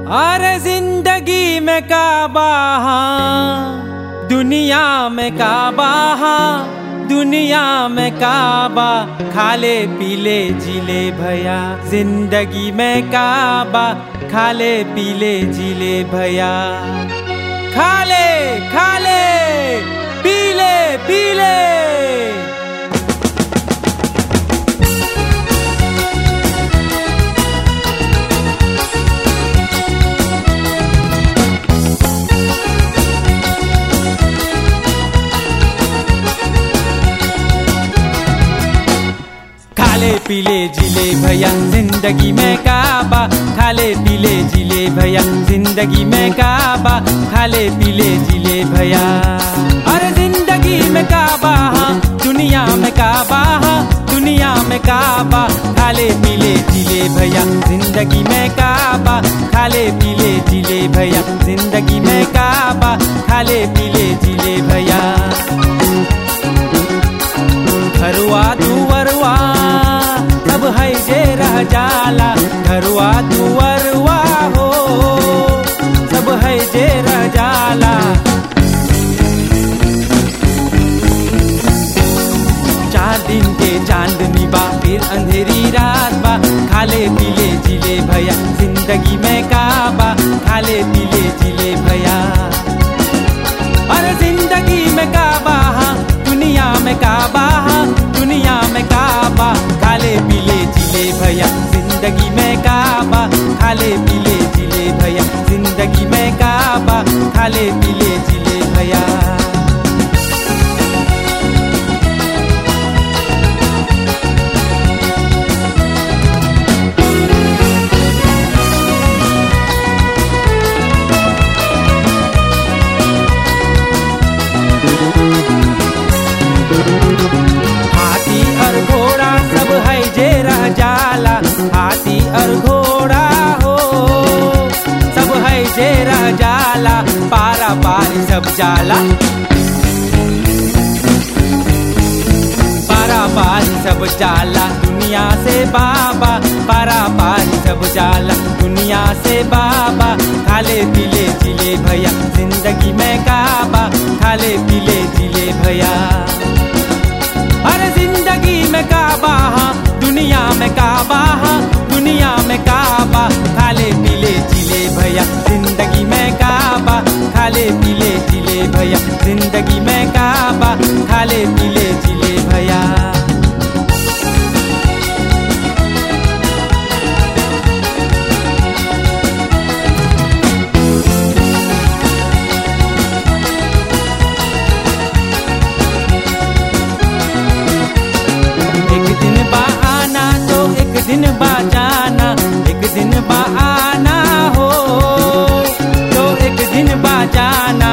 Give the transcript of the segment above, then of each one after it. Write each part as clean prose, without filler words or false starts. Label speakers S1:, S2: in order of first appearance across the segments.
S1: अरे जिंदगी में काबा हाँ, दुनिया में काबा हाँ, दुनिया में काबा, खाले पीले जिले भैया। जिंदगी में काबा, खाले पीले जिले भैया। खाले खाले पीले पीले। खाले पीले जिले भैया, जिंदगी में काबा, खाले पीले जिले भैया। जिंदगी में काबा, खाले पीले जिले भैया। अरे जिंदगी में काबा हाँ, दुनिया में काबा हाँ, दुनिया में काबा, खाले पीले जिले भैया। जिंदगी में काबा, खाले पीले जिले भैया। जिंदगी में काबा, खाले पीले जिले भैया। घरवा दुवरवा सब है जे रह जाला, घरवा दुवरवा हो सब है जे रह जाला। चार दिन के चांदनी बा, फिर अंधेरी रात बा, खाले पीले जिले भैया। जिंदगी में काबा, खाले पीले जिले भैया। अरे जिंदगी में काबा हाँ, दुनिया में काबा हाँ, दुनिया में काबा, खाले पीले जिले भैया। जिंदगी में काबा, खाले पीले जिले भैया। जिंदगी में काबा, खाले पीले जिले भैया। हाथी और घोड़ा सब है जे रह जाला, हाथी और घोड़ा हो सब है जे रह जाला, पारा पारी सब जाला, पारा पारी सब जाला दुनिया से बाबा, पारा पारी सब जाला दुनिया से बाबा। खाले पीले जिले भैया, जिंदगी में काबा, खाले पीले जिले भैया। अरे जिंदगी में काबा हाँ, दुनिया में काबा हाँ, दुनिया में काबा, खाले पीले जिले भैया। जिंदगी में काबा, खाले पीले जिले भैया। जिंदगी में काबा, खाले पीले जिले भैया। दिन बा जाना, एक दिन बा आना हो, तो एक दिन बा जाना।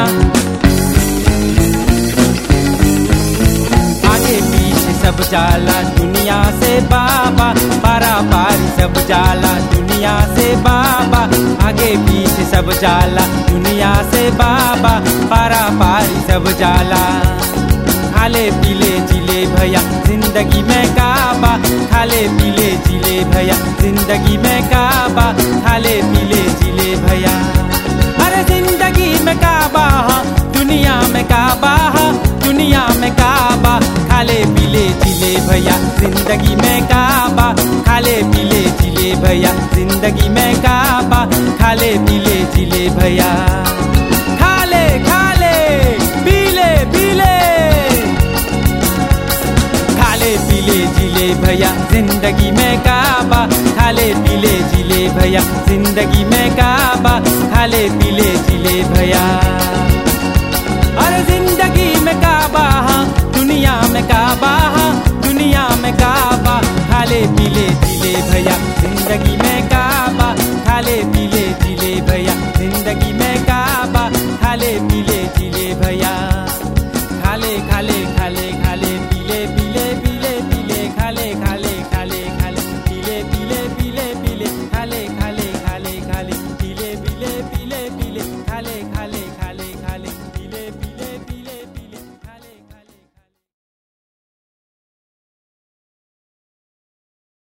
S1: आगे पीछे सब जाला दुनिया से बाबा, पारा पारी सब जाला दुनिया से बाबा। आगे पीछे सब जाला दुनिया से बाबा, पारा पारी सब जाला। खाले पीले जिले भैया, जिंदगी में काबा, खाले पीले जिले भैया। जिंदगी में काबा, खाले पीले जिले भैया। अरे जिंदगी में काबा हाँ, दुनिया में काबा हाँ, दुनिया में काबा, खाले पीले जिले भैया। जिंदगी में काबा, खाले पीले जिले भैया। जिंदगी में काबा, खाले पीले जिले भैया। खाले खाले पीले पीले, खाले पीले जिले भैया। जिंदगी में काबा, खाले पीले जिले भैया। जिंदगी में काबा, खाले पीले जिले भैया। अरे जिंदगी में काबा हाँ, दुनिया में काबा हाँ, दुनिया में काबा, खाले पीले जिले भैया।